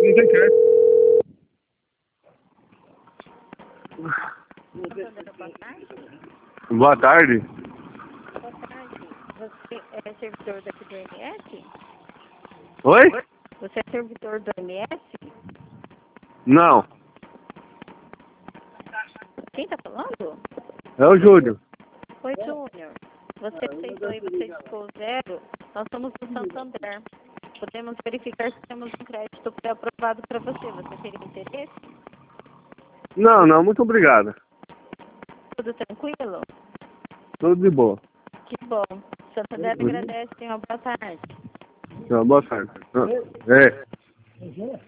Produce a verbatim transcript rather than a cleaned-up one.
não tem crédito. Boa tarde. Boa tarde. Boa tarde. Você é servidor daqui do M S? Oi? Você é servidor do M S? Não. Quem tá falando? É o Júlio. Oi, Júnior. Você aceitou e você discou zero? Nós somos do Santander. Podemos verificar se temos um crédito pré-aprovado para você. Você teria interesse? Não, não, muito obrigado. Tudo tranquilo? Tudo de boa. Que bom. Santander agradece. Tenha uma boa tarde. Não, boa tarde. Ah, É.